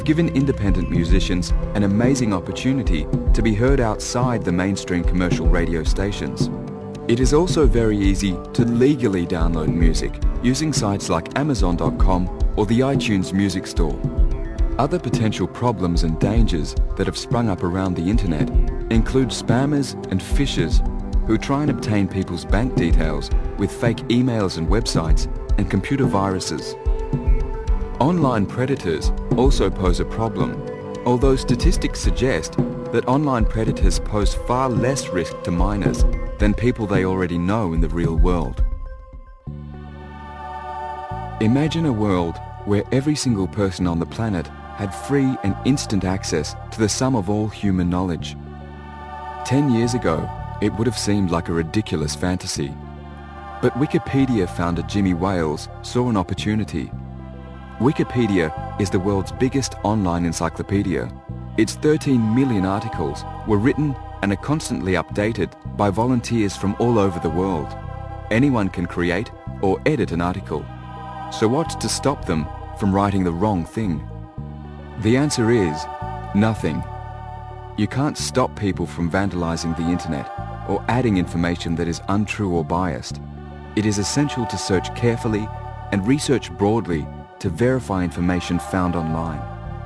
given independent musicians an amazing opportunity to be heard outside the mainstream commercial radio stations. It is also very easy to legally download music using sites like Amazon.com or the iTunes Music Store. Other potential problems and dangers that have sprung up around the internet include spammers and phishers who try and obtain people's bank details with fake emails and websites and computer viruses. Online predators also pose a problem, although statistics suggest that online predators pose far less risk to minors than people they already know in the real world. Imagine a world where every single person on the planet had free and instant access to the sum of all human knowledge. 10 years ago, it would have seemed like a ridiculous fantasy. But Wikipedia founder Jimmy Wales saw an opportunity. Wikipedia is the world's biggest online encyclopedia. Its 13 million articles were written and are constantly updated by volunteers from all over the world. Anyone can create or edit an article. So what's to stop them from writing the wrong thing? The answer is nothing. You can't stop people from vandalizing the internet or adding information that is untrue or biased. It is essential to search carefully and research broadly to verify information found online.